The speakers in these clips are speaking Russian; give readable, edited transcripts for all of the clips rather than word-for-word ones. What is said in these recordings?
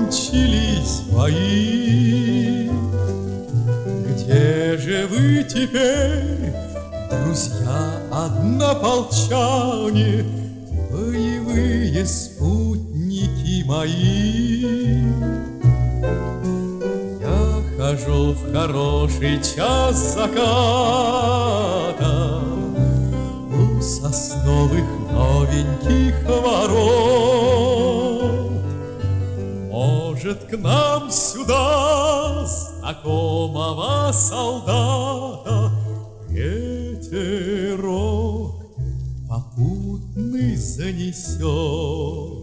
закончились бои. Где же вы теперь, друзья однополчане, боевые спутники мои? Я хожу в хороший час заката у сосновых новеньких ворот. Может, к нам сюда знакомого солдата ветерок попутный занесет.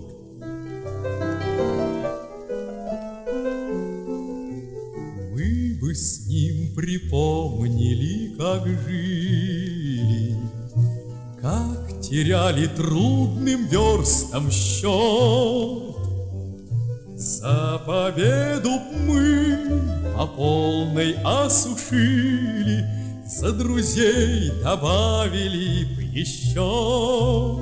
Мы бы с ним припомнили, как жили, как теряли трудным верстам счет. За победу мы по полной осушили, за друзей добавили б еще.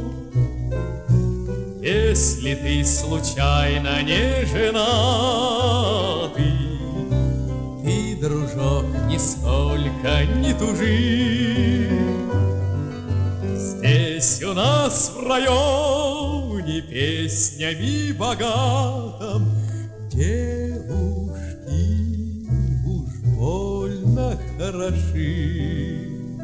Если ты случайно не женатый, ты, дружок, нисколько не тужи. Здесь у нас в районе песнями богатым девушки уж больно хороши.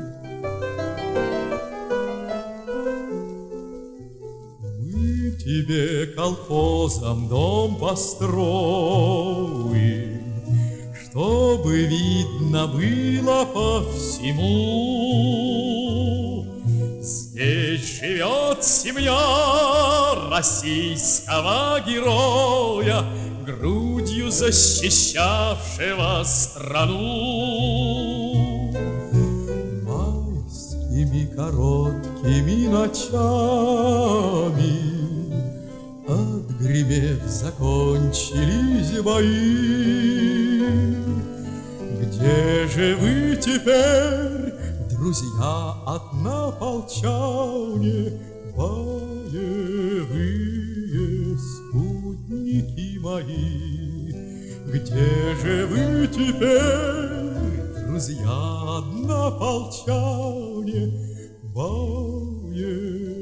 Мы тебе колхозом дом построим, чтобы видно было по всему. Здесь живет семья российского героя, грудью защищавшего страну. Майскими короткими ночами, отгремев, закончились бои. Где же вы теперь, друзья однополчане, боевые спутники мои? Где же вы теперь, друзья однополчане, боевые